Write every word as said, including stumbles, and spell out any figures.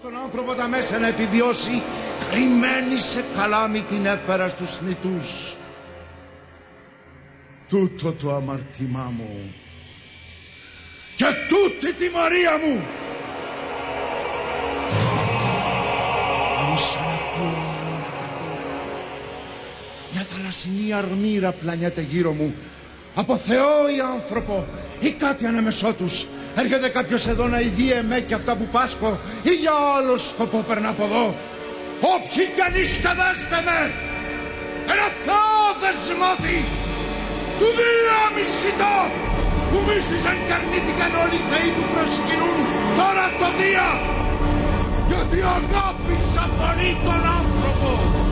στον άνθρωπο τα μέσα να επιβιώσει, κρυμμένη σε καλάμι την έφερα στους θνητούς. Τούτο το αμαρτημά μου και τούτη τιμωρία μου. Ίσα να ακούω όλα τα βήματα. Μια θαλασσινή αρμύρα πλανιέται γύρω μου. Από Θεό ή άνθρωπο ή κάτι ανάμεσό τους. Έρχεται κάποιος εδώ να ηδεί εμέ και αυτά που πάσχω ή για άλλο σκοπό περνά από εδώ. Όποιοι κι αν είστε δέστε με. Ένα Θεό δεσμότη. Του δύο μισητό που μίσησαν και αρνήθηκαν όλοι οι θεοί που προσκυνούν τώρα το Δία. Γιατί αγάπησα πολύ τον άνθρωπο.